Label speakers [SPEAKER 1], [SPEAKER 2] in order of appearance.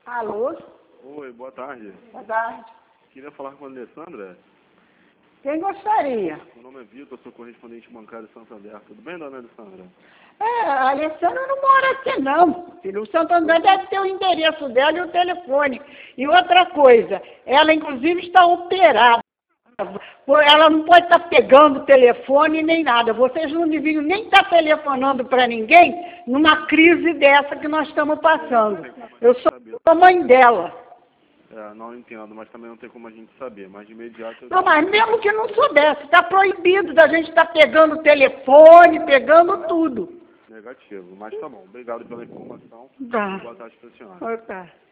[SPEAKER 1] Alô?
[SPEAKER 2] Oi, boa tarde.
[SPEAKER 1] Boa tarde.
[SPEAKER 2] Queria falar com a Alessandra.
[SPEAKER 1] Quem gostaria?
[SPEAKER 2] Meu nome é Vitor, sou correspondente bancário de Santander. Tudo bem, dona Alessandra?
[SPEAKER 1] A Alessandra não mora aqui não, filho. O Santander deve ter o endereço dela e o telefone. E outra coisa, ela inclusive está operada. Ela não pode estar pegando telefone nem nada. Vocês não deviam nem estar telefonando para ninguém numa crise dessa que nós estamos passando. Eu sou a mãe dela.
[SPEAKER 2] Não entendo, mas também não tem como a gente saber. Mas de imediato...
[SPEAKER 1] Não, mas mesmo que não soubesse, está proibido da gente estar pegando telefone, pegando tudo.
[SPEAKER 2] Negativo, mas tá bom. Obrigado pela informação.
[SPEAKER 1] Tá.
[SPEAKER 2] Boa tarde para a senhora.
[SPEAKER 1] Boa tarde.